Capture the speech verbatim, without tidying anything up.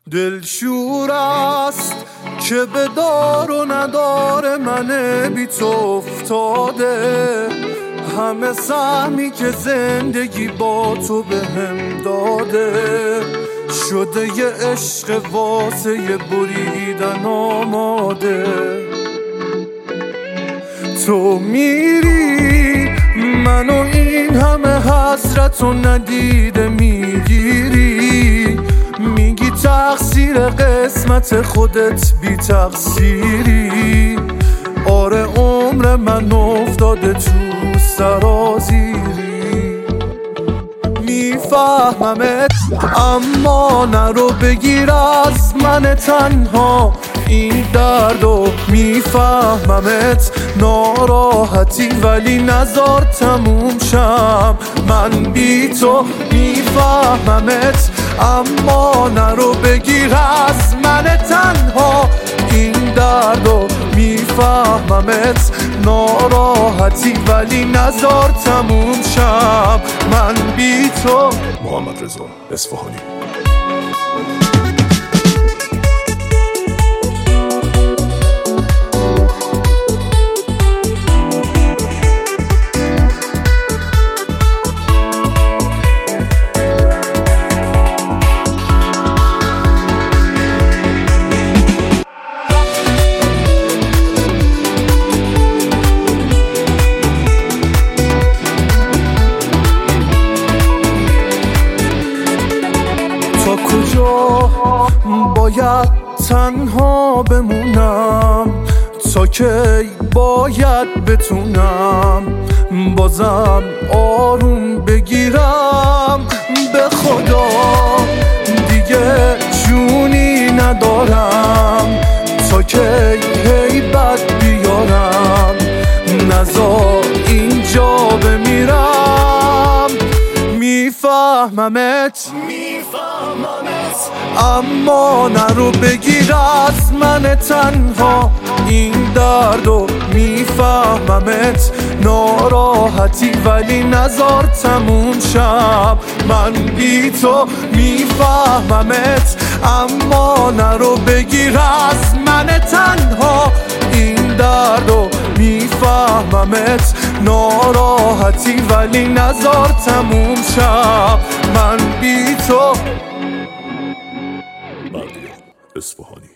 دلشور است که به دار و ندار من بی تو افتاده، همه سهمی که زندگی با تو به هم داده شده یه عشق واسه یه بریدن آماده. تو میری منو این همه حسرت و ندیده میگیری، میگی تقصیر قسمت خودت بی تقصیری. آره عمر من افتاده تو سرازیری، میفهممت اما نرو بگیر از من تنها این دردو. میفهممت ناراحتی ولی نزار تموم شم من بی تو. میفهممت اما نرو بگیر از من تنها این دردو. میفهممت ناراحتی ولی نزار تموم شم من بی تو. محمد رضا اصفهانی. تا کجا باید تنها بمونم، تا کی باید بتونم بازم آروم بگیرم. به خدا دیگه جونی ندارم، تا کی هیبت بیارم نزار اینجا بمیرم. میفهممت اما نرو بگیر از من تنها این دردو. میفهممت ناراحتی ولی نزار تموم شم من بی تو. میفهممت اما نرو بگیر از من تنها این دردو. میفهممت ناراحتی ولی نزار تموم شم من بی تو. بردیا اصفهانی.